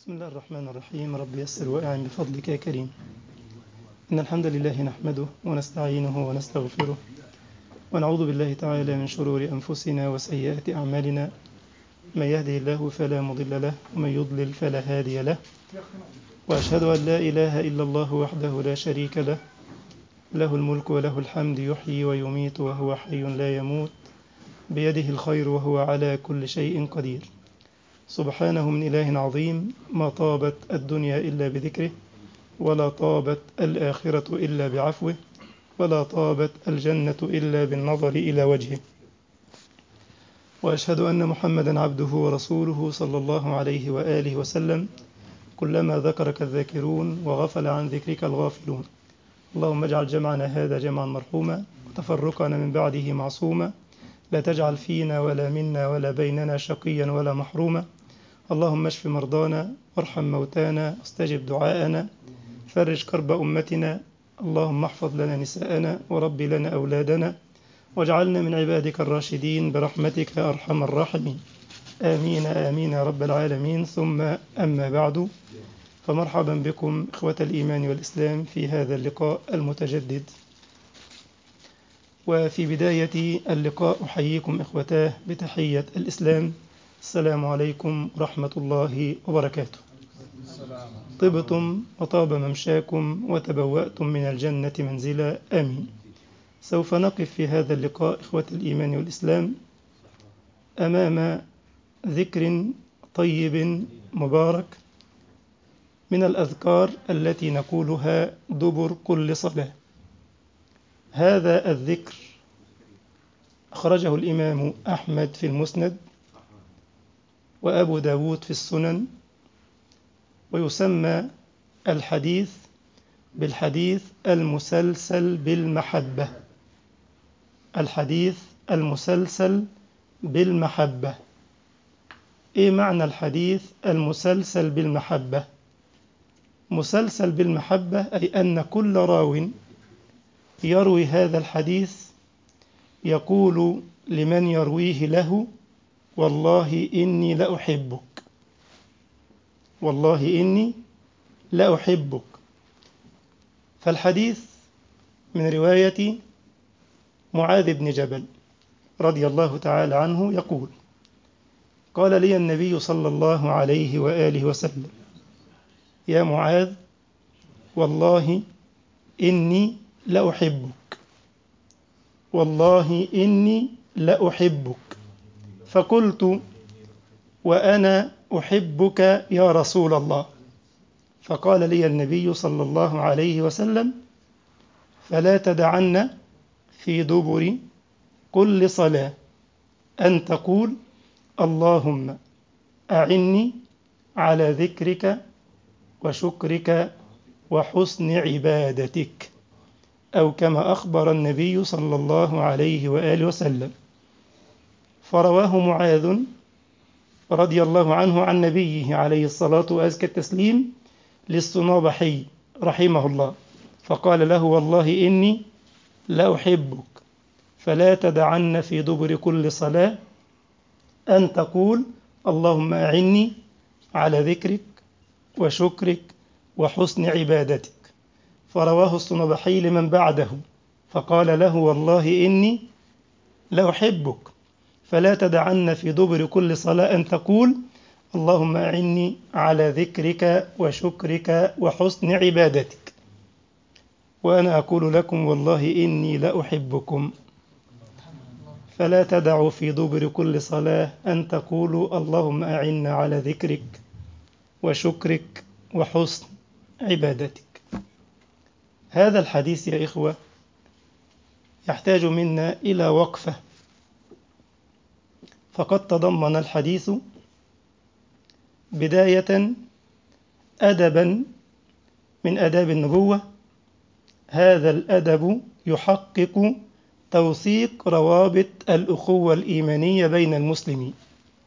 بسم الله الرحمن الرحيم. رب يسر وأعن بفضلك يا كريم. إن الحمد لله نحمده ونستعينه ونستغفره ونعوذ بالله تعالى من شرور أنفسنا وسيئات أعمالنا. من يهده الله فلا مضل له ومن يضلل فلا هادي له، وأشهد أن لا إله إلا الله وحده لا شريك له، له الملك وله الحمد، يحيي ويميت وهو حي لا يموت، بيده الخير وهو على كل شيء قدير. سبحانه من إله عظيم، ما طابت الدنيا إلا بذكره، ولا طابت الآخرة إلا بعفوه، ولا طابت الجنة إلا بالنظر إلى وجهه. وأشهد أن محمدا عبده ورسوله صلى الله عليه وآله وسلم. كلما ذكرك الذاكرون وغفل عن ذكرك الغافلون. اللهم اجعل جمعنا هذا جمعا مرحوما، وتفرقنا من بعده معصوما، لا تجعل فينا ولا منا ولا بيننا شقيا ولا محروما. اللهم اشف مرضانا وارحم موتانا واستجب دعاءنا، فرج كرب أمتنا. اللهم احفظ لنا نساءنا ورب لنا أولادنا، واجعلنا من عبادك الراشدين برحمتك يا أرحم الراحمين. آمين آمين يا رب العالمين. ثم أما بعد، فمرحبا بكم إخوة الإيمان والإسلام في هذا اللقاء المتجدد. وفي بداية اللقاء أحييكم إخوتاه بتحية الإسلام. السلام عليكم ورحمة الله وبركاته. طبتم وطاب ممشاكم وتبوأتم من الجنة منزلا، آمين. سوف نقف في هذا اللقاء إخوة الإيمان والإسلام أمام ذكر طيب مبارك من الأذكار التي نقولها دبر كل صلاة. هذا الذكر أخرجه الإمام أحمد في المسند، وأبو داود في السنن، ويسمى الحديث بالحديث المسلسل بالمحبة. الحديث المسلسل بالمحبة. إيه معنى الحديث المسلسل بالمحبة؟ مسلسل بالمحبة أي أن كل راو يروي هذا الحديث يقول لمن يرويه له: والله إني لأحبك، والله إني لأحبك. فالحديث من رواية معاذ بن جبل رضي الله تعالى عنه يقول: قال لي النبي صلى الله عليه وآله وسلم: يا معاذ، والله إني لأحبك، والله إني لأحبك. فقلت: وأنا أحبك يا رسول الله. فقال لي النبي صلى الله عليه وسلم: فلا تدعن في دبر كل صلاة أن تقول: اللهم أعني على ذكرك وشكرك وحسن عبادتك، أو كما أخبر النبي صلى الله عليه وآله وسلم. فرواه معاذ رضي الله عنه عن نبيه عليه الصلاة وأزكى التسليم للصنابحي رحمه الله، فقال له: والله إني لأحبك، فلا تدعن في دبر كل صلاة أن تقول: اللهم أعني على ذكرك وشكرك وحسن عبادتك. فرواه الصنابحي لمن بعده، فقال له: والله إني لأحبك، فلا تدعن في دبر كل صلاة أن تقول: اللهم أعني على ذكرك وشكرك وحسن عبادتك. وأنا أقول لكم: والله إني لأحبكم، فلا تدعوا في دبر كل صلاة أن تقولوا: اللهم أعنا على ذكرك وشكرك وحسن عبادتك. هذا الحديث يا إخوة يحتاج منا إلى وقفة، فقد تضمن الحديث بداية أدبا من آداب النبوة. هذا الأدب يحقق توثيق روابط الأخوة الإيمانية بين المسلمين.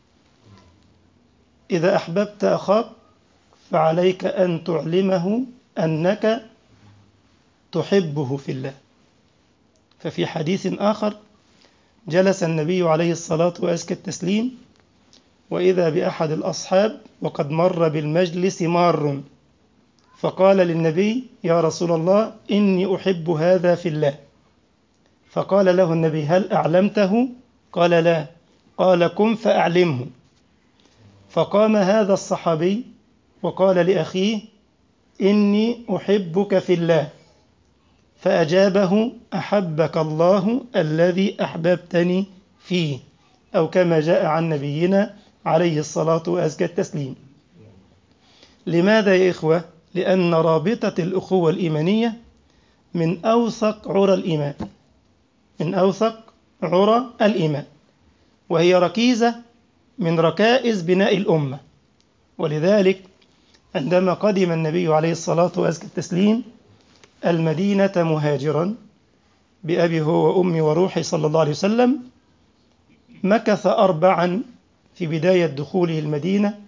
إذا أحببت أخاك فعليك أن تعلمه أنك تحبه في الله. ففي حديث آخر جلس النبي عليه الصلاة وأزكى التسليم وإذا بأحد الأصحاب وقد مر بالمجلس مار، فقال للنبي: يا رسول الله، إني أحب هذا في الله. فقال له النبي: هل أعلمته؟ قال: لا. قال: قم فأعلمه. فقام هذا الصحابي وقال لأخيه: إني أحبك في الله. فأجابه: أحبك الله الذي أحببتني فيه، أو كما جاء عن نبينا عليه الصلاة وأزكى التسليم. لماذا يا إخوة؟ لأن رابطة الأخوة الإيمانية من أوثق عرى الإيمان، من أوثق عرى الإيمان، وهي ركيزة من ركائز بناء الأمة. ولذلك عندما قدم النبي عليه الصلاة وأزكى التسليم المدينة مهاجرا بأبي هو وأمي وروحي صلى الله عليه وسلم، مكث 4 في بداية دخوله المدينة،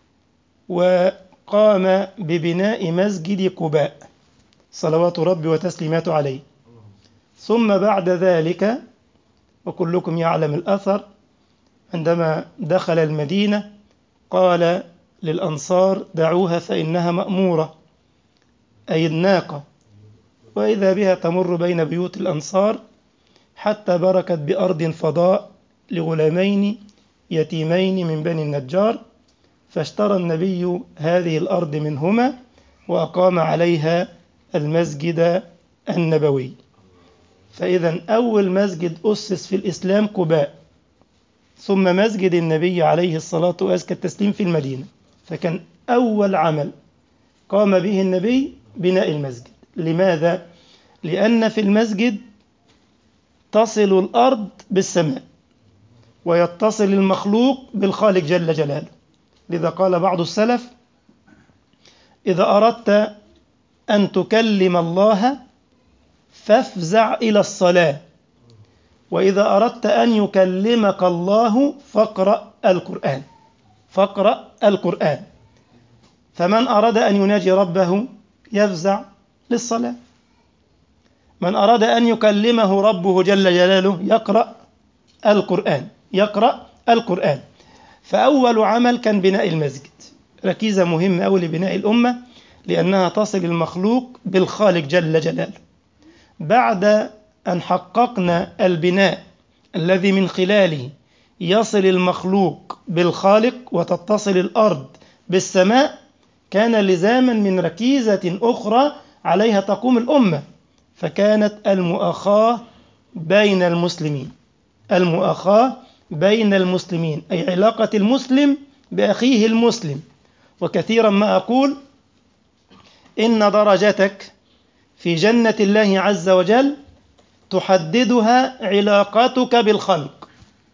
وقام ببناء مسجد قباء صلوات ربي وتسليماته عليه. ثم بعد ذلك، وكلكم يعلم الأثر، عندما دخل المدينة قال للأنصار: دعوها فإنها مأمورة، أي الناقة. وإذا بها تمر بين بيوت الأنصار حتى بركت بأرض فضاء لغلامين يتيمين من بني النجار، فاشترى النبي هذه الأرض منهما وأقام عليها المسجد النبوي. فإذا أول مسجد أسس في الإسلام قباء، ثم مسجد النبي عليه الصلاة وأزكى التسليم في المدينة. فكان أول عمل قام به النبي بناء المسجد. لماذا؟ لأن في المسجد تصل الأرض بالسماء، ويتصل المخلوق بالخالق جل جلاله. لذا قال بعض السلف: إذا أردت أن تكلم الله فافزع إلى الصلاة، وإذا أردت أن يكلمك الله فاقرأ القرآن. فاقرأ القرآن. فمن أراد أن يناجي ربه يفزع للصلاة، من أراد أن يكلمه ربه جل جلاله يقرأ القرآن، يقرأ القرآن. فأول عمل كان بناء المسجد، ركيزة مهمة أوي لبناء الأمة، لأنها تصل المخلوق بالخالق جل جلاله. بعد أن حققنا البناء الذي من خلاله يصل المخلوق بالخالق وتتصل الأرض بالسماء، كان لزاما من ركيزة أخرى عليها تقوم الأمة، فكانت المؤاخاة بين المسلمين. المؤاخاة بين المسلمين، أي علاقة المسلم بأخيه المسلم. وكثيرا ما أقول إن درجتك في جنة الله عز وجل تحددها علاقتك بالخلق.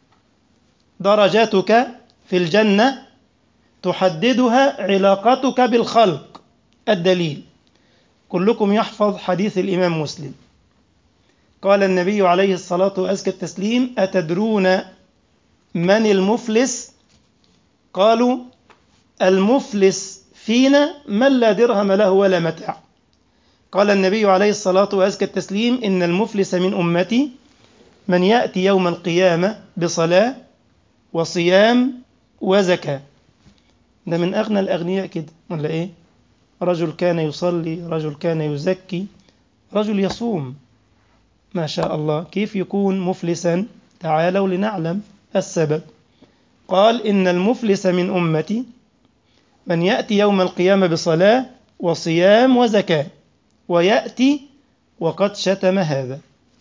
درجتك في الجنة تحددها علاقتك بالخلق. الدليل: كلكم يحفظ حديث الإمام مسلم، قال النبي عليه الصلاة وأزكى التسليم: أتدرون من المفلس؟ قالوا: المفلس فينا من لا درهم له ولا متاع. قال النبي عليه الصلاة وأزكى التسليم: إن المفلس من أمتي من يأتي يوم القيامة بصلاة وصيام وزكاة. ده من أغنى الأغنياء كده ولا إيه؟ رجل كان يصلي، رجل كان يزكي، رجل يصوم، ما شاء الله. كيف يكون مفلسا؟ تعالوا لنعلم السبب. قال: إن المفلس من أمتي من يأتي يوم القيامة بصلاة وصيام وزكاة، ويأتي وقد شتم هذا،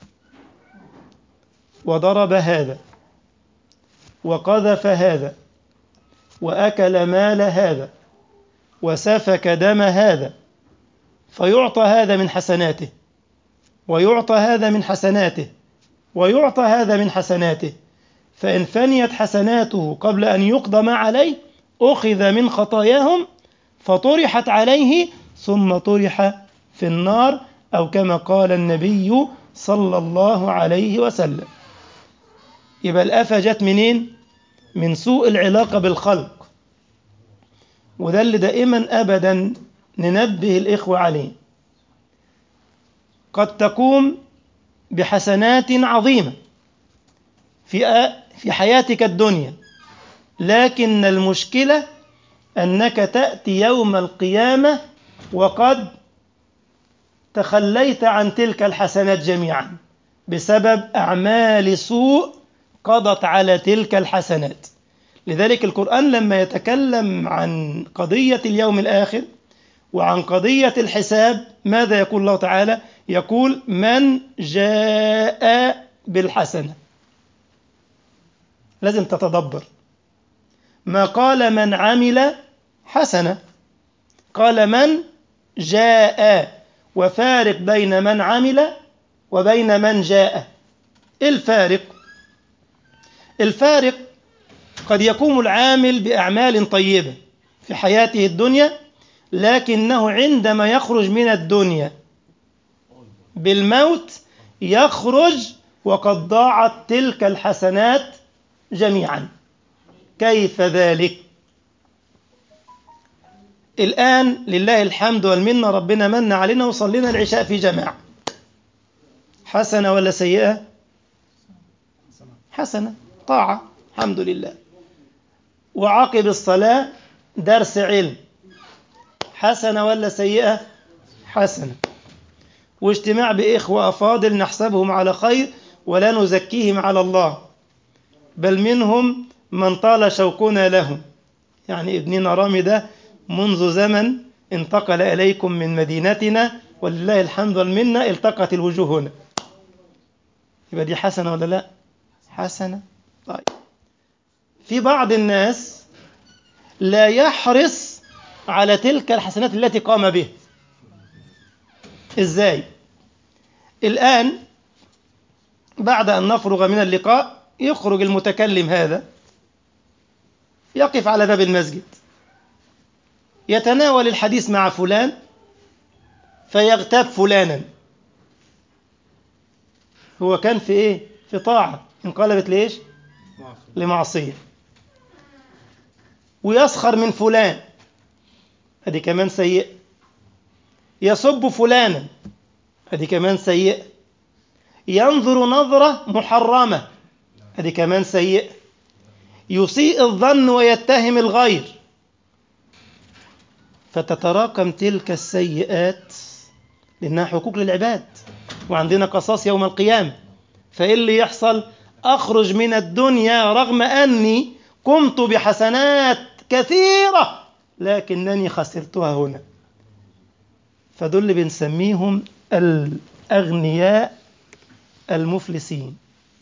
وضرب هذا، وقذف هذا، وأكل مال هذا، وسفك دم هذا، فيعطى هذا من حسناته، ويعطى هذا من حسناته، ويعطى هذا من حسناته. فإن فنيت حسناته قبل أن يقضى ما عليه أخذ من خطاياهم فطرحت عليه، ثم طرح في النار، أو كما قال النبي صلى الله عليه وسلم. يبقى الآفة جت منين؟ من سوء العلاقة بالخلق. وده اللي دائما أبدا ننبه الإخوة عليه. قد تقوم بحسنات عظيمة في حياتك الدنيا، لكن المشكلة أنك تأتي يوم القيامة وقد تخليت عن تلك الحسنات جميعا بسبب أعمال سوء قضت على تلك الحسنات. لذلك القرآن لما يتكلم عن قضية اليوم الآخر وعن قضية الحساب ماذا يقول الله تعالى؟ يقول من جاء بالحسنة. لازم تتدبر، ما قال من عمل حسنة، قال من جاء، وفارق بين من عمل وبين من جاء. الفارق قد يقوم العامل بأعمال طيبة في حياته الدنيا، لكنه عندما يخرج من الدنيا بالموت يخرج وقد ضاعت تلك الحسنات جميعا. كيف ذلك؟ الآن لله الحمد والمنة، ربنا من علينا وصلينا العشاء في جماعة، حسنة ولا سيئة؟ حسنة، طاعة، الحمد لله. وعقب الصلاة درس علم، حسنة ولا سيئة؟ حسنة. واجتماع بإخوة أفاضل نحسبهم على خير ولا نزكيهم على الله، بل منهم من طال شوقنا لهم. يعني ابننا رامي ده منذ زمن انتقل إليكم من مدينتنا، ولله الحمد والمنة التقت الوجوه هنا. يبقى دي حسنة ولا لا؟ حسنة. طيب، في بعض الناس لا يحرص على تلك الحسنات التي قام بها. إزاي؟ الآن بعد أن نفرغ من اللقاء يخرج المتكلم هذا يقف على باب المسجد يتناول الحديث مع فلان فيغتاب فلانا. هو كان في إيه؟ في طاعة، انقلبت ليش؟ لمعصية. ويسخر من فلان، هذه كمان سيئة. يسب فلانا، هذه كمان سيئة. ينظر نظرة محرمة، هذه كمان سيئة. يسيء الظن ويتهم الغير، فتتراكم تلك السيئات لأنها حقوق للعباد وعندنا قصاص يوم القيامة. فإيه اللي يحصل؟ أخرج من الدنيا رغم أني قمت بحسنات كثيرة لكنني خسرتها هنا. فدول اللي بنسميهم الأغنياء المفلسين.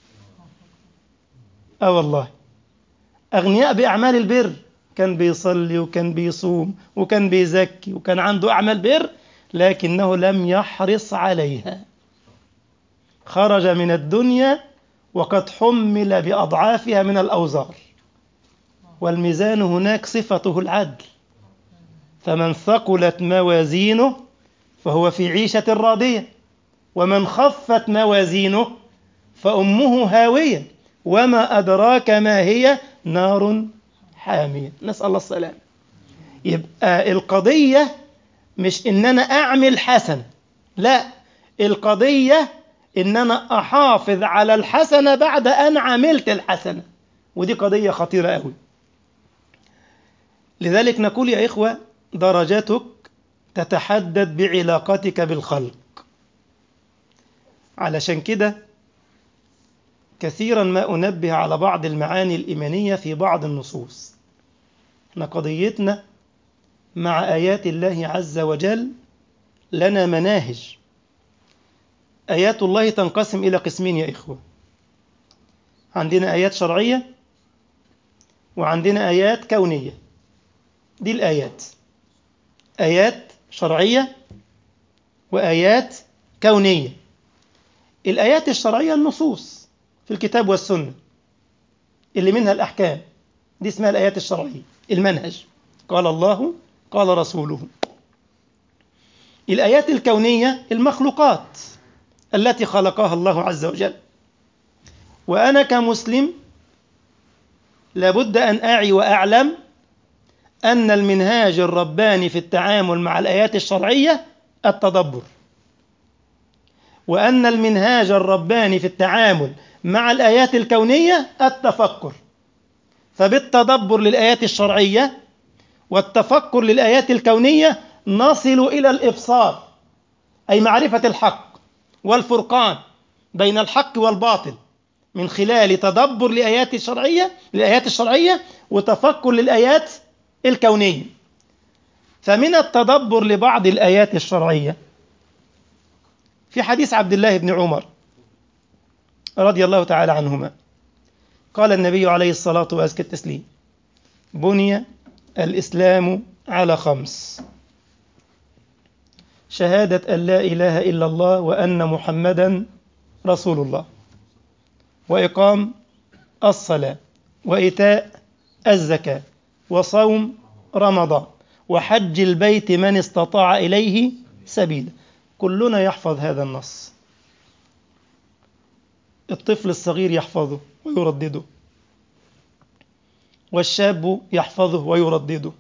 والله أغنياء بأعمال البر، كان بيصلي وكان بيصوم وكان بيزكي وكان عنده أعمال بر لكنه لم يحرص عليها. خرج من الدنيا وقد حمل بأضعافها من الأوزار، والميزان هناك صفته العدل. فمن ثقلت موازينه فهو في عيشة راضية، ومن خفت موازينه فأمه هاوية وما أدراك ما هي، نار حامية. نسأل الله السلام. يبقى القضية مش إن أنا أعمل حسنة، لا، القضية إن أنا أحافظ على الحسنة بعد أن عملت الحسنة، ودي قضية خطيرة أوي. لذلك نقول يا إخوة درجاتك تتحدد بعلاقتك بالخلق. علشان كده كثيرا ما أنبه على بعض المعاني الإيمانية في بعض النصوص. احنا قضيتنا مع آيات الله عز وجل لنا مناهج. آيات الله تنقسم إلى قسمين يا إخوة، عندنا آيات شرعية وعندنا آيات كونية. دي الآيات، آيات شرعية وآيات كونية. الآيات الشرعية النصوص في الكتاب والسنة اللي منها الأحكام، دي اسمها الآيات الشرعية، المنهج، قال الله قال رسوله. الآيات الكونية المخلوقات التي خلقها الله عز وجل. وأنا كمسلم لابد أن أعي وأعلم أن المنهاج الرباني في التعامل مع الآيات الشرعية التدبر، وأن المنهاج الرباني في التعامل مع الآيات الكونية التفكر. فبالتدبر للآيات الشرعية والتفكر للآيات الكونية نصل إلى الإبصار، أي معرفة الحق والفرقان بين الحق والباطل من خلال تدبر للآيات الشرعية وتفكر للآيات الكونية. فمن التدبر لبعض الآيات الشرعية في حديث عبد الله بن عمر رضي الله تعالى عنهما قال النبي عليه الصلاة وأزكى التسليم: بني الإسلام على 5: شهادة أن لا إله إلا الله وأن محمدا رسول الله، وإقام الصلاة، وإيتاء الزكاة، وصوم رمضان، وحج البيت من استطاع إليه سبيلا. كلنا يحفظ هذا النص، الطفل الصغير يحفظه ويردده، والشاب يحفظه ويردده.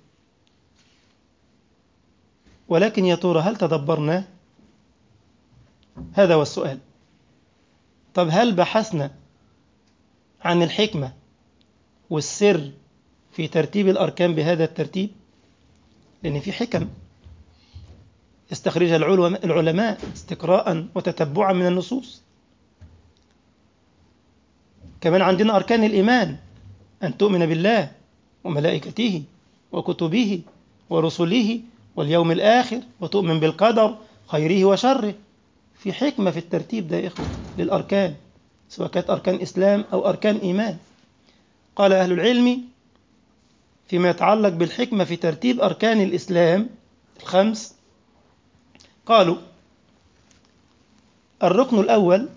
ولكن يا ترى هل تدبرنا؟ هذا هو السؤال. طب هل بحثنا عن الحكمة والسر في ترتيب الأركان بهذا الترتيب؟ لأن في حكم يستخرجها العلماء استقراء وتتبعا من النصوص. كمان عندنا أركان الإيمان: أن تؤمن بالله وملائكته وكتبه ورسله واليوم الآخر، وتؤمن بالقدر خيره وشره. في حكمة في الترتيب ده يا إخوة للأركان، سواء كانت أركان إسلام أو أركان إيمان. قال أهل العلم فيما يتعلق بالحكمة في ترتيب أركان الإسلام 5، قالوا: الركن الأول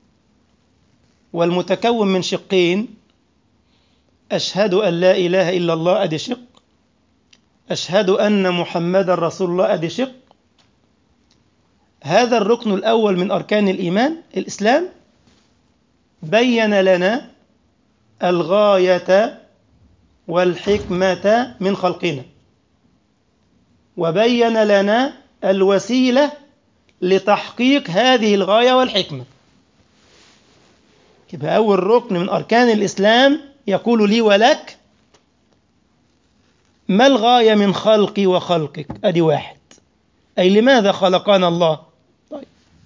والمتكون من شقين: أشهد أن لا إله إلا الله، أدي شق. أشهد أن محمد رسول الله، أدي شق. هذا الركن الأول من أركان الإسلام بين لنا الغاية والحكمة من خلقنا، وبين لنا الوسيلة لتحقيق هذه الغاية والحكمة. يبقى أول ركن من أركان الإسلام يقول لي ولك: ما الغاية من خلقي وخلقك؟ أدي 1. أي لماذا خلقنا الله؟ طيب.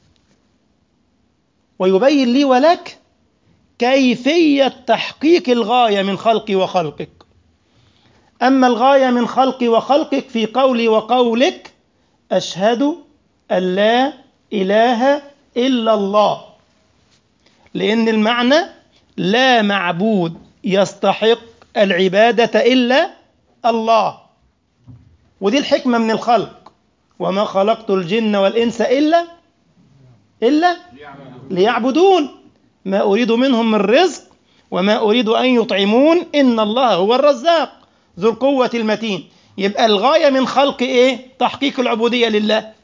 ويبين لي ولك كيفية تحقيق الغاية من خلقي وخلقك. أما الغاية من خلقي وخلقك في قولي وقولك: أشهد أن لا إله إلا الله، لأن المعنى لا معبود يستحق العبادة إلا الله. ودي الحكمة من الخلق: وما خلقت الجن والإنس إلا ليعبدون، ما أريد منهم من رزق وما أريد أن يطعمون إن الله هو الرزاق ذو القوة المتين. يبقى الغاية من خلق إيه؟ تحقيق العبودية لله.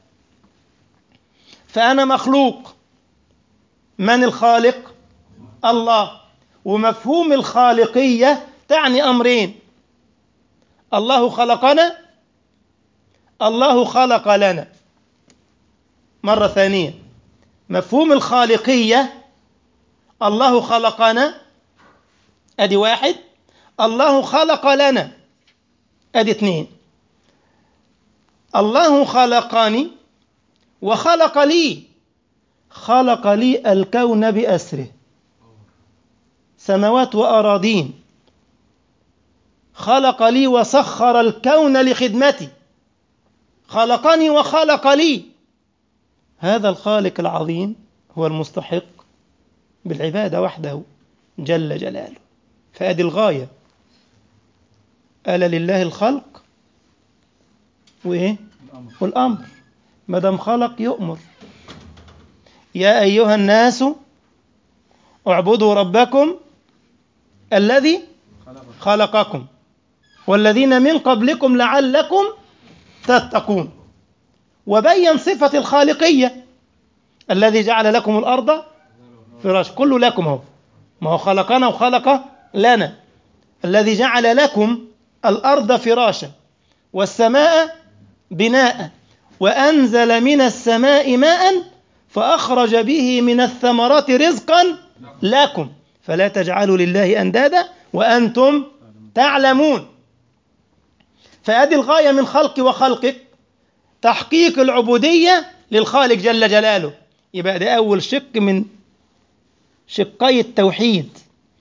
فأنا مخلوق، من الخالق؟ الله. ومفهوم الخالقية تعني أمرين: الله خلقنا، الله خلق لنا. مرة ثانية، مفهوم الخالقية: الله خلقنا، أدي 1، الله خلق لنا، أدي 2. الله خلقني وخلق لي، خلق لي الكون بأسره، سماوات وأراضين، خلق لي وسخر الكون لخدمتي، خلقني وخلق لي. هذا الخالق العظيم هو المستحق بالعبادة وحده جل جلاله. فأدي الغاية: ألا لله الخلق وإيه؟ والأمر. ما دام خلق يؤمر: يا أيها الناس اعبدوا ربكم الذي خلقكم والذين من قبلكم لعلكم تتقون. وبين صفة الخالقية: الذي جعل لكم الأرض فراشا. كله لكم هو، ما هو خلقنا وخلق لنا. الذي جعل لكم الأرض فراشا والسماء بناء وأنزل من السماء ماء فأخرج به من الثمرات رزقا لكم فلا تجعلوا لله أندادا وأنتم تعلمون. فأدي الغاية من خلقي وخلقك تحقيق العبودية للخالق جل جلاله. يبقى ده أول شق من شقي التوحيد،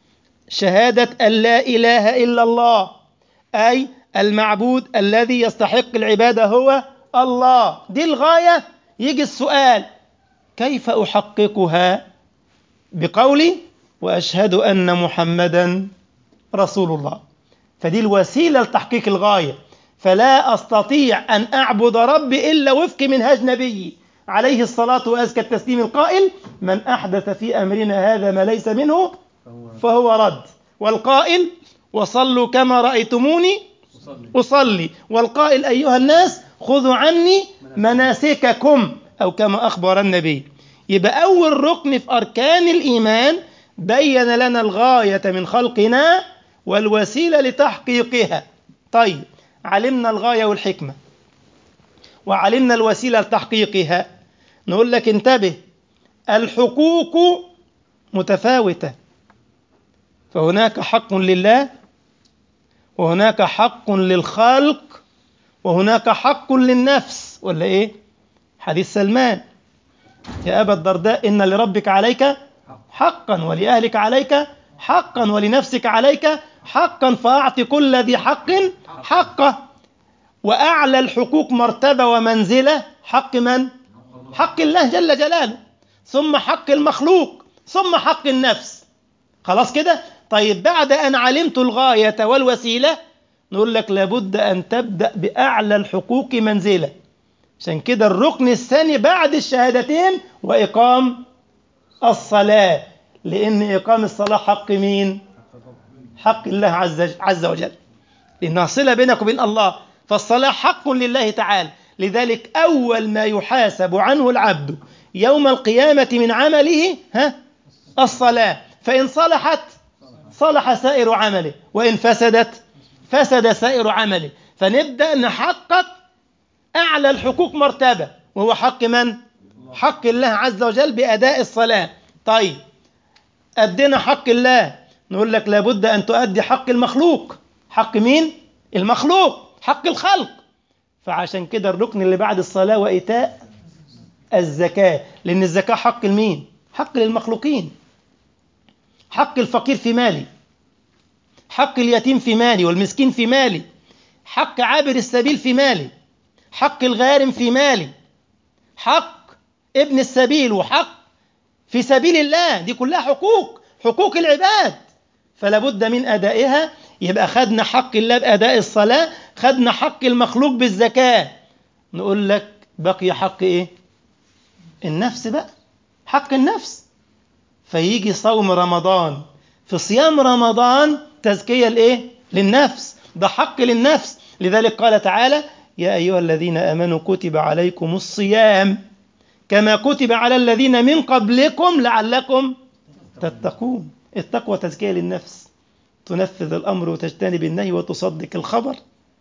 شهادة أن لا إله إلا الله، أي المعبود الذي يستحق العبادة هو الله. دي الغاية. يجي السؤال: كيف أحققها؟ بقولي وأشهد أن محمدا رسول الله. فدي الوسيلة لتحقيق الغاية. فلا أستطيع أن أعبد ربي إلا وفق منهج نبيي عليه الصلاة وأزكى التسليم القائل: من أحدث في أمرنا هذا ما ليس منه فهو رد. والقائل: وصلوا كما رأيتموني أصلي. والقائل: أيها الناس خذوا عني مناسككم، أو كما أخبر النبي. يبقى أول ركن في أركان الإيمان بين لنا الغاية من خلقنا والوسيلة لتحقيقها. طيب، علمنا الغاية والحكمة وعلمنا الوسيلة لتحقيقها. نقول لك انتبه، الحقوق متفاوتة، فهناك حق لله، وهناك حق للخلق، وهناك حق للنفس. ولا إيه؟ حديث سلمان: يا أبا الدرداء إن لربك عليك حقا، ولأهلك عليك حقا، ولنفسك عليك حقا، فأعط كل ذي حق حقه. وأعلى الحقوق مرتبة ومنزلة حق من؟ حق الله جل جلاله، ثم حق المخلوق، ثم حق النفس. خلاص كده؟ طيب، بعد أن علمت الغاية والوسيلة نقول لك لابد أن تبدأ بأعلى الحقوق منزلة. عشان كده الركن الثاني بعد الشهادتين وإقام الصلاة، لأن إقام الصلاة حق مين؟ حق الله عز وجل، لأنها صلة بينك وبين الله. فالصلاة حق لله تعالى. لذلك أول ما يحاسب عنه العبد يوم القيامة من عمله الصلاة. فإن صلحت صلح سائر عمله، وإن فسدت فسد سائر عمله. فنبدأ نحقق أعلى الحقوق مرتبة، وهو حق من؟ حق الله عز وجل بأداء الصلاة. طيب، أدينا حق الله، نقول لك لابد أن تؤدي حق المخلوق. حق مين؟ المخلوق، حق الخلق. فعشان كده الركن اللي بعد الصلاة وإيتاء الزكاة، لأن الزكاة حق المين؟ حق للمخلوقين. حق الفقير في مالي، حق اليتيم في مالي والمسكين في مالي، حق عابر السبيل في مالي، حق الغارم في مالي، حق ابن السبيل، وحق في سبيل الله. دي كلها حقوق العباد، فلا بد من أدائها. يبقى خدنا حق الله بأداء الصلاة، خدنا حق المخلوق بالزكاة. نقول لك بقي حق إيه؟ النفس بقى، حق النفس. فيجي صوم رمضان، في صيام رمضان تزكية لإيه؟ للنفس، ده حق للنفس. لذلك قال تعالى: يا أيها الذين آمنوا كتب عليكم الصيام كما كتب على الذين من قبلكم لعلكم تتقون. التقوى تزكية للنفس، تنفذ الأمر وتجتنب النهي وتصدق الخبر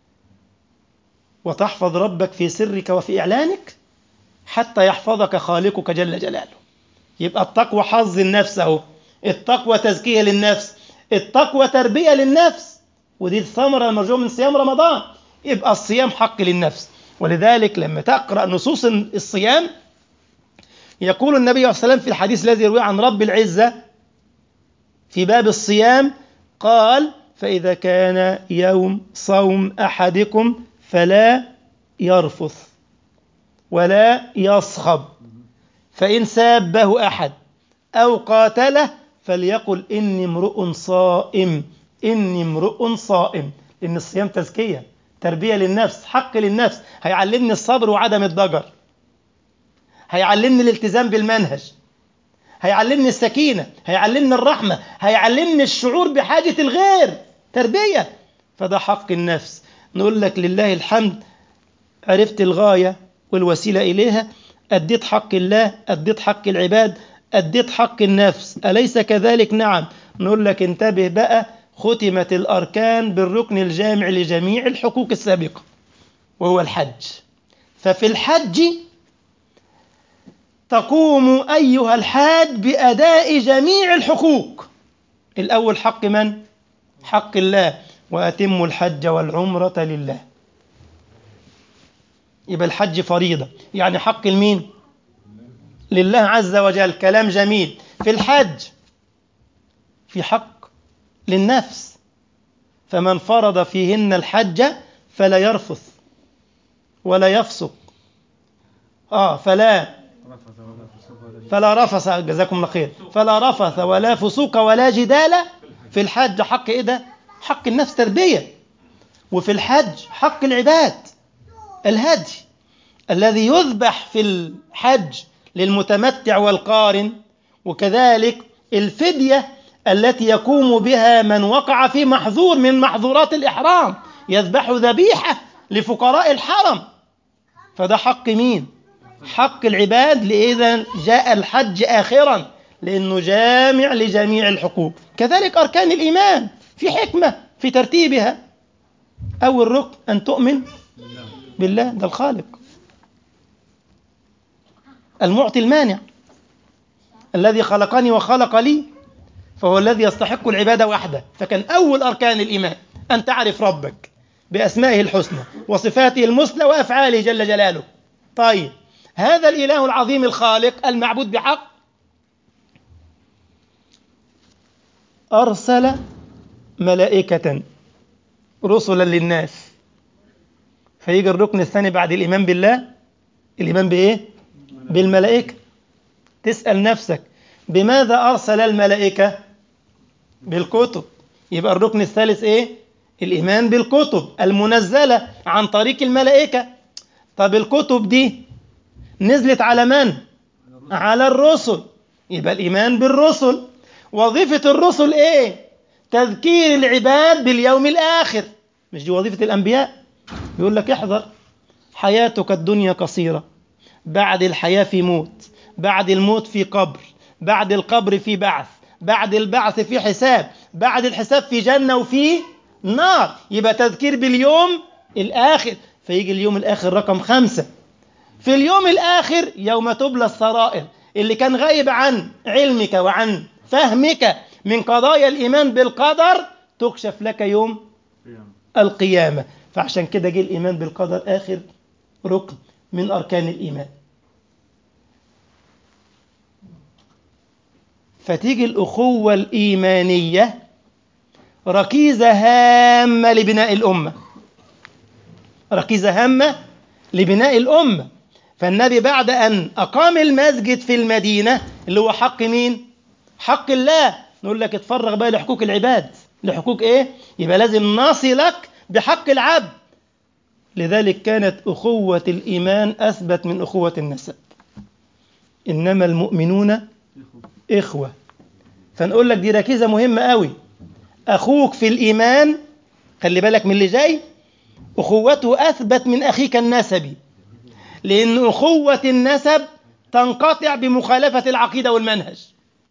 وتحفظ ربك في سرك وفي إعلانك حتى يحفظك خالقك جل جلاله. يبقى التقوى حظ النفس أهو، التقوى تزكية للنفس، التقوى تربية للنفس، ودي الثمرة المرجوة من صيام رمضان. يبقى الصيام حق للنفس. ولذلك لما تقرأ نصوص الصيام يقول النبي عليه الصلاة والسلام في الحديث الذي يرويه عن رب العزة في باب الصيام، قال: فإذا كان يوم صوم أحدكم فلا يرفث ولا يصخب، فإن سابه أحد أو قاتله فليقل إني امرؤ صائم، إني امرؤ صائم. لأن الصيام تزكية، تربية للنفس، حق للنفس. هيعلمني الصبر وعدم الضجر، هيعلمني الالتزام بالمنهج، هيعلمني السكينة، هيعلمني الرحمة، هيعلمني الشعور بحاجة الغير، تربية. فده حق النفس. نقول لك لله الحمد، عرفت الغاية والوسيلة إليها، أديت حق الله، أديت حق العباد، أديت حق النفس، أليس كذلك؟ نعم. نقول لك انتبه بقى، ختمت الأركان بالركن الجامع لجميع الحقوق السابقة وهو الحج. ففي الحج تقوم أيها الحاج بأداء جميع الحقوق. الأول حق من؟ حق الله، وأتموا الحج والعمرة لله. يبقى الحج فريضة، يعني حق المين؟ لله عز وجل. كلام جميل. في الحج في حق للنفس، فمن فرض فيهن الحج فلا يرفث ولا يفسق فلا رفث، جزاكم الله خير، فلا رفث ولا فسوق ولا جدال في الحج. حق ايه ده؟ حق النفس، تربية. وفي الحج حق العباد، الهدي الذي يذبح في الحج للمتمتع والقارن، وكذلك الفدية التي يقوم بها من وقع في محظور من محظورات الإحرام، يذبح ذبيحة لفقراء الحرم. فده حق مين؟ حق العباد. لإذا جاء الحج آخرا لأنه جامع لجميع الحقوق. كذلك أركان الإيمان في حكمة في ترتيبها. أول ركن أن تؤمن بالله، ده الخالق المعطي المانع الذي خلقني وخلق لي، فهو الذي يستحق العبادة وحده. فكان أول أركان الإيمان أن تعرف ربك بأسمائه الحسنى وصفاته المثلى وأفعاله جل جلاله. طيب، هذا الإله العظيم الخالق المعبود بحق أرسل ملائكة رسلا للناس. فيجي الركن الثاني بعد الإيمان بالله، الإيمان بإيه؟ بالملائكة. تسأل نفسك بماذا أرسل الملائكة؟ بالكتب. يبقى الركن الثالث إيه؟ الإيمان بالكتب المنزلة عن طريق الملائكة. طب الكتب دي نزلت على من؟ على الرسل. يبقى الإيمان بالرسل. وظيفة الرسل إيه؟ تذكير العباد باليوم الآخر. مش دي وظيفة الأنبياء؟ يقول لك احذر، حياتك الدنيا قصيرة، بعد الحياة في موت، بعد الموت في قبر، بعد القبر في بعث، بعد البعث في حساب، بعد الحساب في جنة وفي نار. يبقى تذكير باليوم الآخر. فيجي اليوم الآخر رقم 5. في اليوم الآخر يوم تبلى السرائر، اللي كان غايب عن علمك وعن فهمك من قضايا الإيمان بالقدر تكشف لك يوم القيامة. فعشان كده جه الإيمان بالقدر آخر ركن من أركان الإيمان. فتيجي الأخوة الإيمانية ركيزة هامة لبناء الأمة، ركيزة هامة لبناء الأمة. فالنبي بعد أن أقام المسجد في المدينة اللي هو حق مين؟ حق الله. نقول لك اتفرغ بقى لحقوق العباد. لحقوق إيه؟ يبقى لازم نصلك بحق العبد. لذلك كانت أخوة الإيمان أثبت من أخوة النسب. إنما المؤمنون إخوة. فنقول لك دي ركيزة مهمة قوي. أخوك في الإيمان، خلي بالك من اللي جاي، أخوته أثبت من أخيك النسبي، لأن أخوة النسب تنقطع بمخالفة العقيدة والمنهج،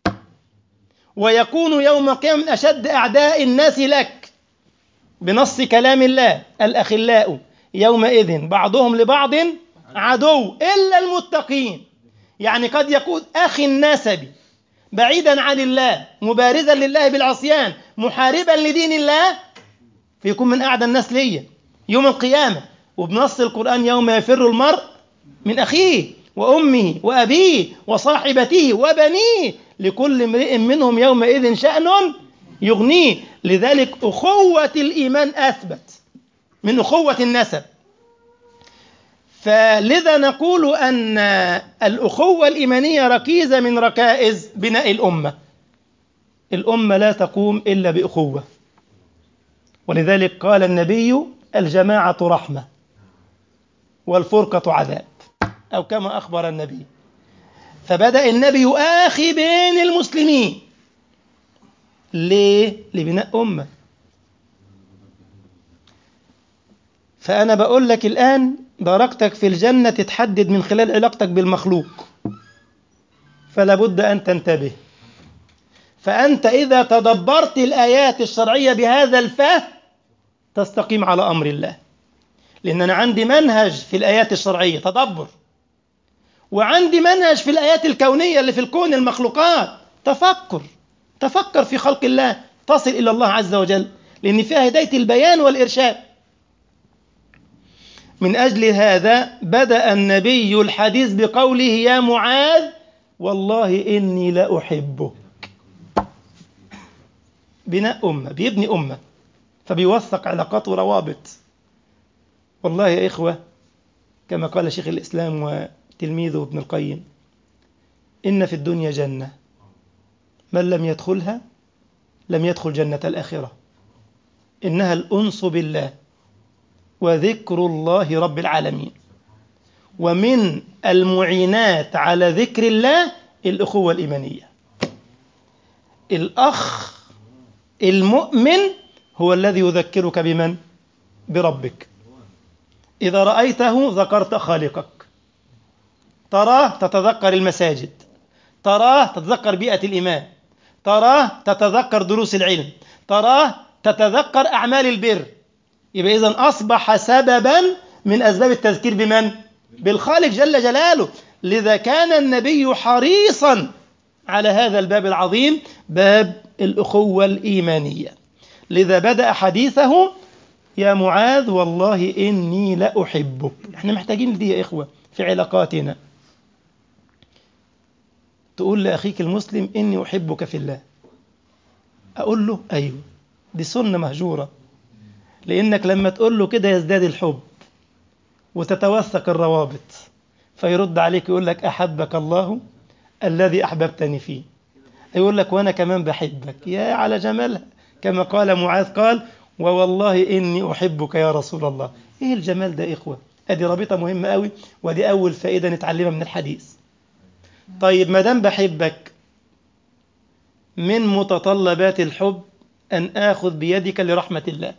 ويكون يوم القيامة من أشد أعداء الناس لك بنص كلام الله: الأخلاء يومئذ بعضهم لبعض عدو إلا المتقين. يعني قد يكون أخي النسبي بعيدا عن الله، مبارزا لله بالعصيان، محاربا لدين الله، فيكون من أعدى الناس ليا يوم القيامة. وبنص القرآن: يوم يفر المرء من أخيه وأمه وأبيه وصاحبته وبنيه لكل امرئ منهم يومئذ شأن يغنيه. لذلك أخوة الإيمان أثبت من أخوة النسب. فلذا نقول أن الأخوة الإيمانية ركيزة من ركائز بناء الأمة. الأمة لا تقوم إلا بأخوة. ولذلك قال النبي: الجماعة رحمة والفرقة عذاب، أو كما أخبر النبي. فبدأ النبي يؤاخي بين المسلمين. ليه؟ لبناء أمة. فأنا بقول لك الآن درجتك في الجنة تتحدد من خلال علاقتك بالمخلوق، فلا بد أن تنتبه. فأنت إذا تدبرت الآيات الشرعية بهذا الفهم تستقيم على أمر الله. لأن أنا عندي منهج في الآيات الشرعية تدبر، وعندي منهج في الآيات الكونية اللي في الكون المخلوقات تفكر في خلق الله، تصل إلى الله عز وجل. لأن فيها هداية البيان والإرشاد. من أجل هذا بدأ النبي الحديث بقوله يا معاذ والله إني لأحبك. بناء أمة، بيبني أمة، فبيوثق علاقات وروابط. والله يا إخوة كما قال شيخ الإسلام وتلميذه ابن القيم إن في الدنيا جنة من لم يدخلها لم يدخل جنة الآخرة، إنها الأنس بالله وذكر الله رب العالمين، ومن المعينات على ذكر الله الأخوة الإيمانية. الأخ المؤمن هو الذي يذكرك بمن؟ بربك. إذا رأيته ذكرت خالقك، تراه تتذكر المساجد، تراه تتذكر بيئة الإيمان، تراه تتذكر دروس العلم، تراه تتذكر أعمال البر. يبقى إذن أصبح سببا من أسباب التذكير بمن؟ بالخالق جل جلاله. لذا كان النبي حريصا على هذا الباب العظيم، باب الأخوة الإيمانية. لذا بدأ حديثه يا معاذ والله إني لأحبك. احنا محتاجين دي يا إخوة في علاقاتنا. تقول لأخيك المسلم إني أحبك في الله، أقول له أيوه، دي سنة مهجورة، لأنك لما تقول له كده يزداد الحب وتتوثق الروابط، فيرد عليك يقول لك أحبك الله الذي أحببتني فيه، يقول لك وأنا كمان بحبك. يا على جمالها، كما قال معاذ قال ووالله إني أحبك يا رسول الله. إيه الجمال ده إخوة؟ أدي رابطة مهمة قوي، ودي أول فائدة نتعلمها من الحديث. طيب ما دام بحبك، من متطلبات الحب أن آخذ بيدك لرحمة الله.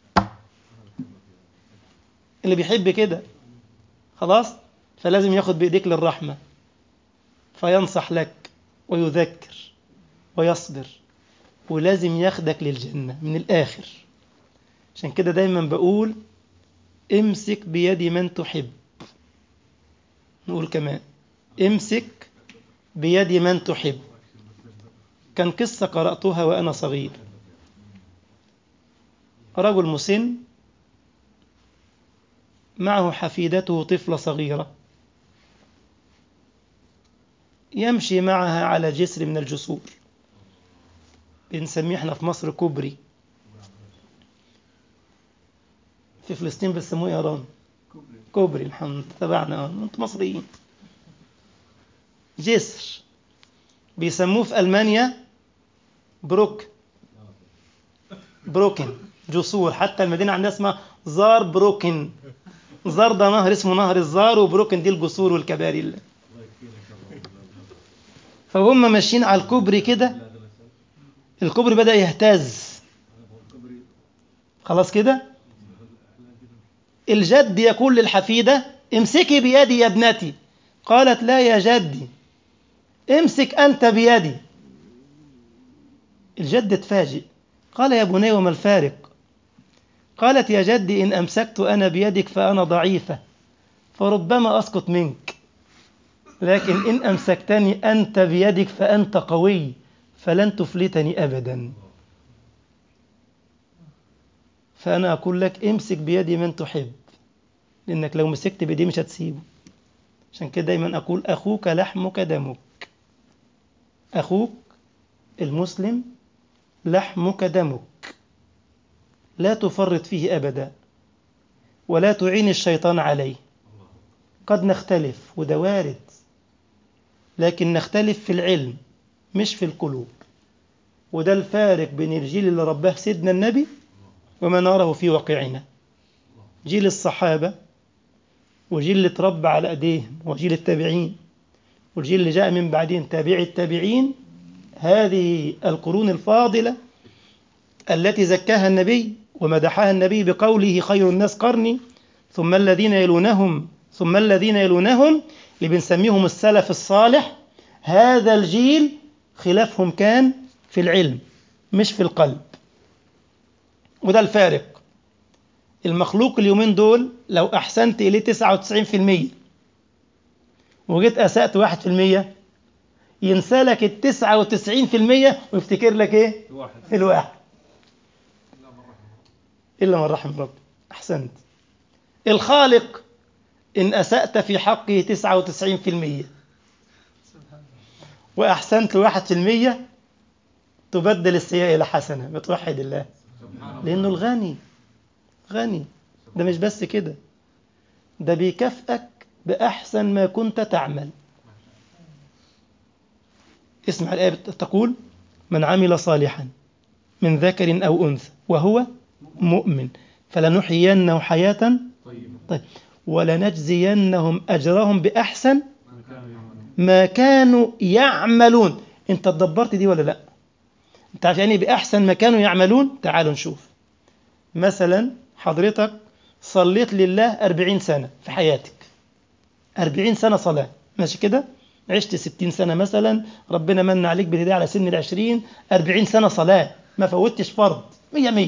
اللي بيحب كده خلاص، فلازم ياخد بإيديك للرحمة، فينصح لك ويذكر ويصبر، ولازم ياخدك للجنة من الآخر. عشان كده دايما بقول امسك بيد من تحب. نقول كمان امسك بيد من تحب. كان قصة قرأتها وأنا صغير. رجل مسن معه حفيدته طفلة صغيرة، يمشي معها على جسر من الجسور، بنسميه احنا في مصر كوبري، في فلسطين بيسموه يا ران كوبري. الحمد تبعنا انتم مصريين. جسر بيسموه في ألمانيا بروكن جسور. حتى المدينة عندها اسمها زار بروكن. زار ده نهر اسمه نهر الزار، وبروكن دي الجسور والكباري. فهم ماشيين على الكوبري كده، الكوبري بدأ يهتز خلاص كده. الجد يقول للحفيدة امسكي بيدي يا ابنتي. قالت لا يا جدي، امسك أنت بيدي. الجد اتفاجئ، قال يا بني وما الفارق؟ قالت يا جدي إن أمسكت أنا بيدك فأنا ضعيفة فربما أسقط منك، لكن إن أمسكتني أنت بيدك فأنت قوي فلن تفلتني أبدا. فأنا أقول لك امسك بيدي من تحب، لأنك لو مسكت بيدي مش هتسيبه. عشان كده دايما أقول أخوك لحمك دمك. أخوك المسلم لحمك دمك، لا تفرط فيه أبدا، ولا تعين الشيطان عليه. قد نختلف وده وارد، لكن نختلف في العلم مش في القلوب. وده الفارق بين الجيل اللي رباه سيدنا النبي وما نراه في واقعنا. جيل الصحابة وجيل اللي تربى على أيديهم وجيل التابعين والجيل اللي جاء من بعدين تابعي التابعين، هذه القرون الفاضلة التي زكاها النبي ومدحها النبي بقوله خير الناس قرني ثم الذين يلونهم ثم الذين يلونهم، اللي بنسميهم السلف الصالح. هذا الجيل خلافهم كان في العلم مش في القلب، وده الفارق. المخلوق اليومين دول لو أحسنت إليه 99% وجيت أسأت 1%، ينسى لك 99% ويفتكر لك إيه؟ الواحد. إلا من رحم ربي. أحسنت. الخالق إن أسأت في حقه 99% وأحسنت 1% تبدل السيئة إلى حسنة. بتوحد الله، لأنه الغني غني. ده مش بس كده، ده بيكافئك بأحسن ما كنت تعمل. اسمع الآية تقول: من عمل صالحا من ذكر أو أنثى وهو مؤمن فلنحيينه حياة طيب ولنجزينهم أجرهم بأحسن ما كانوا يعملون. انت تدبرت دي ولا لا؟ انت عارف يعني بأحسن ما كانوا يعملون؟ تعالوا نشوف. مثلا حضرتك صليت لله 40 سنة في حياتك، 40 سنة صلاة، ماشي كده؟ عشت 60 سنة مثلا، ربنا من عليك بالهداية على سن 20، 40 سنة صلاة، ما فوتش فرض، 100.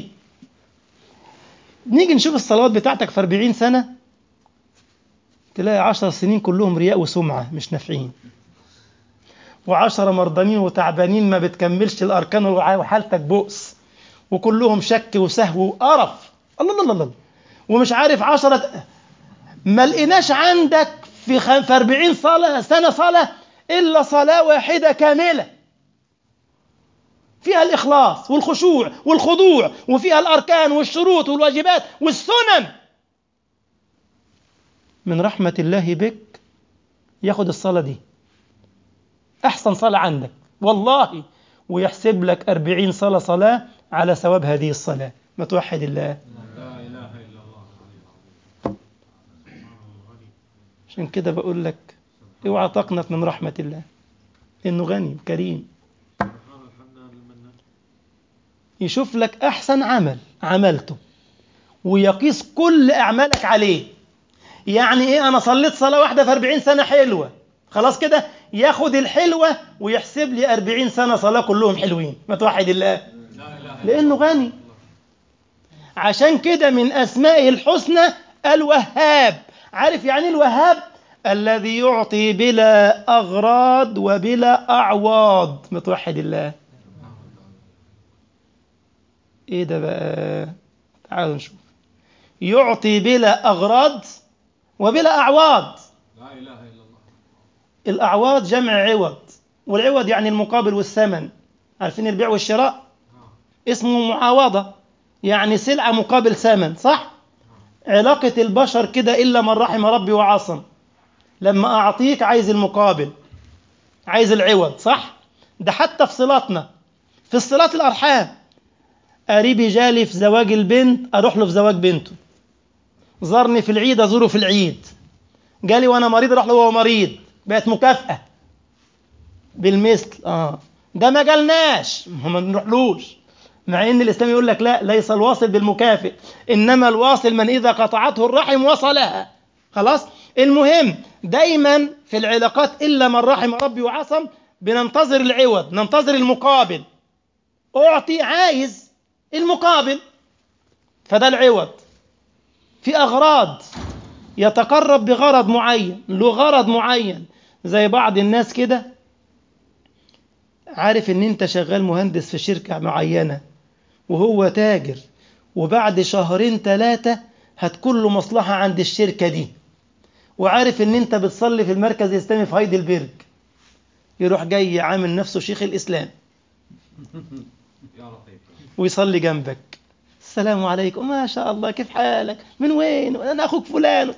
نيجي نشوف الصلوات بتاعتك في 40 سنة، تلاقي 10 سنين كلهم رياء وسمعة مش نافعين، و10 مرضانين وتعبانين ما بتكملش الأركان وحالتك بؤس، وكلهم شك وسهو وقرف. الله الله الله الله. ومش عارف 10 ما لقيناش عندك في 40 سنة صلاة إلا صلاة واحدة كاملة فيها الإخلاص والخشوع والخضوع، وفيها الأركان والشروط والواجبات والسنن. من رحمة الله بك ياخد الصلاة دي أحسن صلاة عندك والله، ويحسب لك 40 صلاة على ثواب هذه الصلاة. ما توحد الله. لا إله إلا الله. عشان كده بقول لك اوعى تقنط من رحمة الله، إنه غني كريم. يشوف لك أحسن عمل عملته ويقيس كل أعمالك عليه. يعني إيه؟ أنا صليت صلاة واحدة في 40 سنة حلوة، خلاص كده ياخد الحلوة ويحسب لي 40 سنة صلاة كلهم حلوين. ما توحد الله، لأنه غني. عشان كده من أسمائه الحسنى الوهاب. عارف يعني الوهاب؟ الذي يعطي بلا أغراض وبلا أعواض. ما توحد الله. إيه ده بقى؟ تعالوا نشوف. يعطي بلا أغراض وبلا أعواض. لا إله إلا الله. الأعواض جمع عوض، والعوض يعني المقابل والثمن. عارفين البيع والشراء؟ اسمه معاوضة، يعني سلعة مقابل ثمن، صح؟ علاقة البشر كده إلا من رحم ربي وعصم. لما أعطيك عايز المقابل، عايز العوض، صح؟ ده حتى في صلاتنا، في الصلات الأرحام. قريبي جالي في زواج البنت أروح له في زواج بنته، زارني في العيد أزوره في العيد، جالي وأنا مريض أروح له وهو مريض. بقت مكافأة بالمثل. ده ما جالناش ما نروحلوش، مع ان الاسلام يقول لك لا، ليس الواصل بالمكافئ، انما الواصل من اذا قطعته الرحم وصلها. خلاص. المهم دايما في العلاقات الا من رحم ربي وعصم بننتظر العوض، ننتظر المقابل. اعطي عايز المقابل، فده العوض. في اغراض يتقرب بغرض معين، له غرض معين. زي بعض الناس كده، عارف ان انت شغال مهندس في شركة معينة وهو تاجر، وبعد 2-3 هتكون له مصلحة عند الشركة دي، وعارف ان انت بتصلي في المركز الاسلامي في هايدلبرج، يروح جاي عامل نفسه شيخ الاسلام ويصلي جنبك. السلام عليكم، ما شاء الله، كيف حالك، من وين، انا اخوك فلان،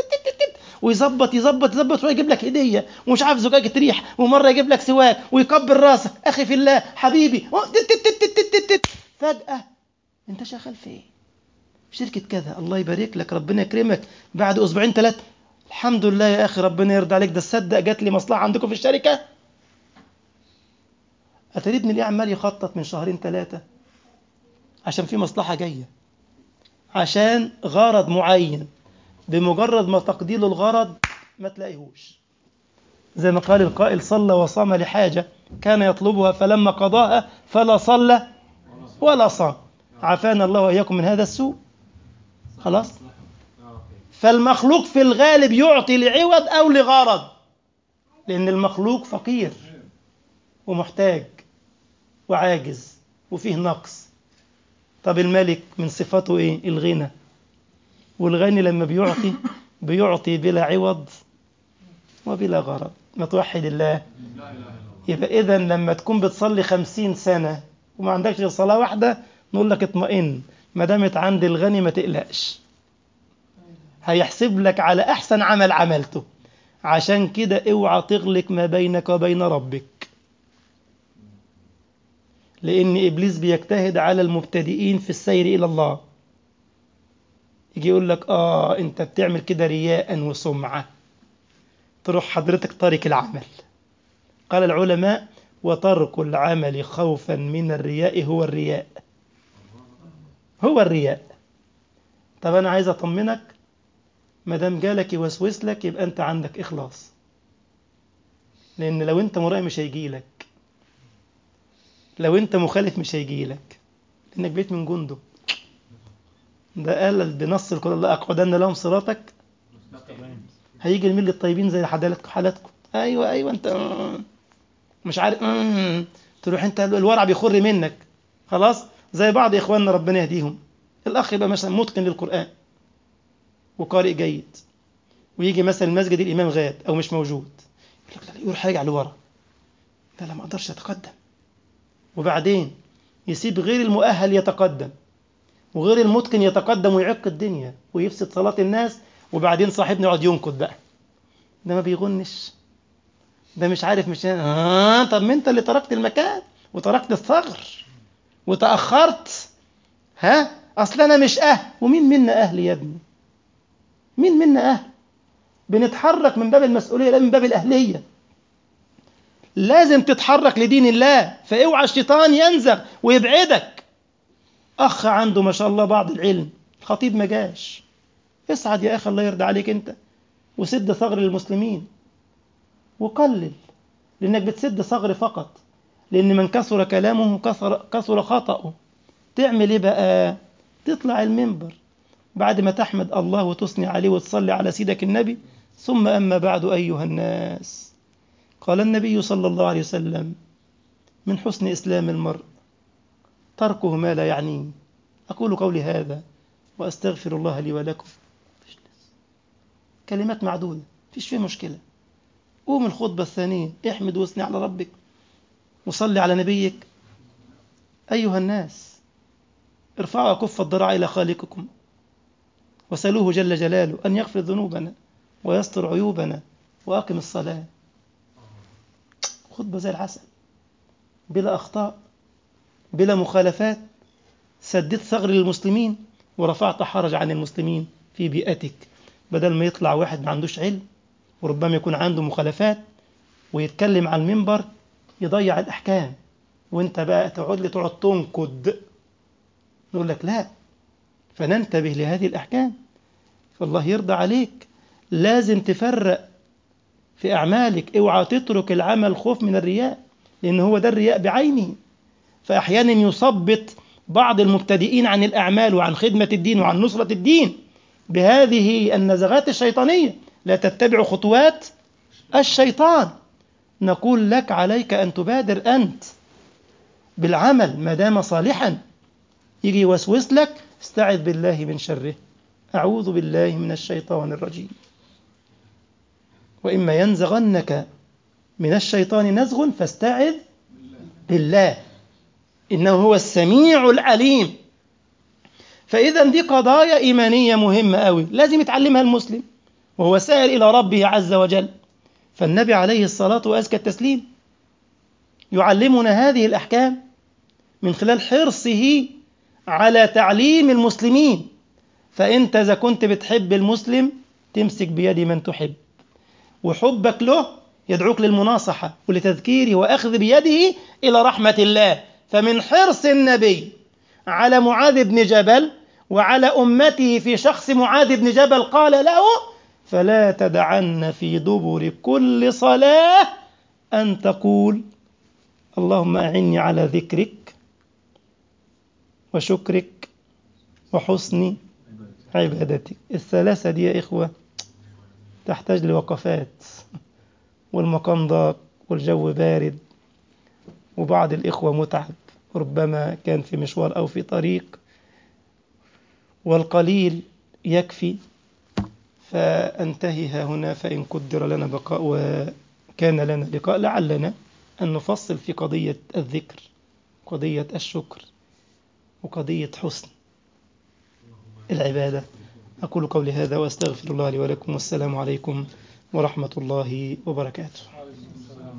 ويظبط ويجيب لك هديه ومش عارف زجاجه ريح، ومره يجيب لك سواك ويكبر راسك، اخي في الله حبيبي. فجاه انت شغال في ايه؟ في شركه كذا، الله يبارك لك، ربنا يكرمك. بعد 2-3 الحمد لله يا اخي، ربنا يرضى عليك، ده تصدق جات لي مصلحه عندكم في الشركه. اتريدني ليه عمال يخطط من 2-3 عشان في مصلحه جايه، عشان غرض معين. بمجرد ما تقضي له الغرض ما تلاقيهوش. زي ما قال القائل: صلى وصام لحاجة كان يطلبها فلما قضاها فلا صلى ولا صام. عافانا الله وإياكم من هذا السوء. خلاص. فالمخلوق في الغالب يعطي لعوض أو لغرض، لأن المخلوق فقير ومحتاج وعاجز وفيه نقص. طب الملك من صفاته إيه؟ الغنى. والغني لما بيعطي بلا عوض وبلا غرض. ما توحد الله. لا إله إلا الله. يبقى إذا لما تكون بتصلي 50 سنة وما عندكش غير صلاة واحدة، نقول لك اطمئن، ما دامت عند الغني ما تقلقش، هيحسب لك على أحسن عمل عملته. عشان كده اوعى تغلق ما بينك وبين ربك، لأن إبليس بيجتهد على المبتدئين في السير إلى الله. يجي يقول لك أنت بتعمل كده رياء وسمعة، تروح حضرتك طارق العمل. قال العلماء: وترك العمل خوفا من الرياء هو الرياء. هو الرياء. طب أنا عايز أطمنك، ما دام جالك يوسوس لك يبقى أنت عندك إخلاص، لأن لو أنت مرائي مش هيجي لك، لو أنت مخالف مش هيجي لك، لأنك بقيت من جنده. ده قال بنص القرآن: لأقعدن لهم صراطك. هيجي الميل للطيبين زي حالاتكم. أيوة أنت مش عارف، تروح أنت الورع بيخر منك. خلاص، زي بعض إخواننا ربنا يهديهم، الأخ يبقى مثلا متقن للقرآن وقارئ جيد، ويجي مثلا المسجد الإمام غاب أو مش موجود، يقول لك لا، يروح راجع لورا، لا ما أقدرش أتقدم. وبعدين يسيب غير المؤهل يتقدم، وغير المتقن يتقدم ويعق الدنيا ويفسد صلاة الناس. وبعدين صاحبنا يقعد ينكد بقى: ده ما بيغنش، ده مش عارف، مش طب ما انت اللي تركت المكان وتركت الثغر وتأخرت. اصل انا مش اهل. ومين منا اهل يا ابني؟ مين منا اهل؟ بنتحرك من باب المسؤولية لا من باب الأهلية. لازم تتحرك لدين الله، فاوعى الشيطان ينزغ ويبعدك. أخ عنده ما شاء الله بعض العلم، الخطيب ما جاش، اسعد يا أخي الله يرضى عليك أنت، وسد ثغر المسلمين وقلل، لأنك بتسد ثغر فقط، لأن من كثر كلامه كثر خطأه. تعمل إيه بقى؟ تطلع المنبر بعد ما تحمد الله وتثني عليه وتصلي على سيدك النبي، ثم أما بعد أيها الناس، قال النبي صلى الله عليه وسلم: من حسن إسلام المرء تركه ما لا يعنيه. أقول قولي هذا وأستغفر الله لي ولكم. كلمات معدودة، فيش فيه مشكلة. قوم الخطبة الثانية احمد واثني على ربك وصلي على نبيك. أيها الناس، ارفعوا كف الضراع إلى خالقكم وسألوه جل جلاله أن يغفر ذنوبنا ويستر عيوبنا وأقم الصلاة. خطبة زي العسل، بلا أخطاء، بلا مخالفات، سددت ثغر للمسلمين ورفعت حرج عن المسلمين في بيئتك. بدل ما يطلع واحد ما عندوش علم وربما يكون عنده مخالفات ويتكلم على المنبر يضيع الأحكام، وانت بقى تقعد تنكد. نقول لك لا، فننتبه لهذه الأحكام، فالله يرضى عليك. لازم تفرق في أعمالك، اوعى تترك العمل خوف من الرياء، لأن هو ده الرياء بعينه. فأحيانا يثبط بعض المبتدئين عن الأعمال وعن خدمة الدين وعن نصرة الدين بهذه النزغات الشيطانية. لا تتبع خطوات الشيطان. نقول لك عليك أن تبادر أنت بالعمل ما دام صالحا. يجي يوسوس لك، استعذ بالله من شره، أعوذ بالله من الشيطان الرجيم. وإما ينزغنك من الشيطان نزغ فاستعذ بالله إنه هو السميع العليم. فإذا دي قضايا إيمانية مهمة أوي لازم يتعلمها المسلم وهو سائر إلى ربه عز وجل. فالنبي عليه الصلاة وأزكى التسليم يعلمنا هذه الأحكام من خلال حرصه على تعليم المسلمين. فأنت إذا كنت بتحب المسلم تمسك بيد من تحب، وحبك له يدعوك للمناصحة ولتذكيره وأخذ بيده إلى رحمة الله. فمن حرص النبي على معاذ بن جبل وعلى أمته في شخص معاذ بن جبل قال له: فلا تدعن في دبر كل صلاة أن تقول اللهم أعني على ذكرك وشكرك وحسن عبادتك. الثلاثة دي يا إخوة تحتاج لوقفات، والمقام ضاق والجو بارد، وبعض الإخوة متعب، ربما كان في مشوار أو في طريق والقليل يكفي. فأنتهي ها هنا، فإن قدر لنا بقاء وكان لنا لقاء لعلنا أن نفصل في قضية الذكر، قضية الشكر، وقضية حسن العبادة. أقول قولي هذا وأستغفر الله لي ولكم، والسلام عليكم ورحمة الله وبركاته.